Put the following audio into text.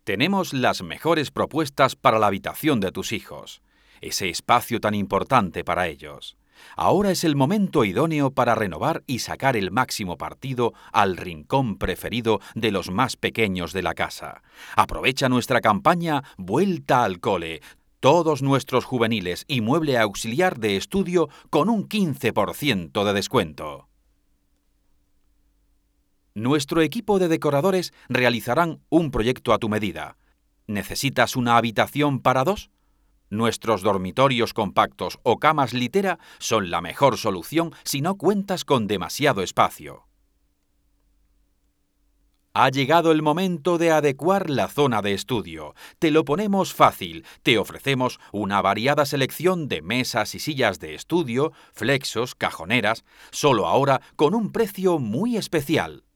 Tenemos las mejores propuestas para la habitación de tus hijos, ese espacio tan importante para ellos. Ahora es el momento idóneo para renovar y sacar el máximo partido al rincón preferido de los más pequeños de la casa. Aprovecha nuestra campaña Vuelta al Cole. Todos nuestros juveniles y mueble auxiliar de estudio con un 15% de descuento. Nuestro equipo de decoradores realizarán un proyecto a tu medida. ¿Necesitas una habitación para dos? Nuestros dormitorios compactos o camas litera son la mejor solución si no cuentas con demasiado espacio. Ha llegado el momento de adecuar la zona de estudio. Te lo ponemos fácil. Te ofrecemos una variada selección de mesas y sillas de estudio, flexos, cajoneras, solo ahora con un precio muy especial.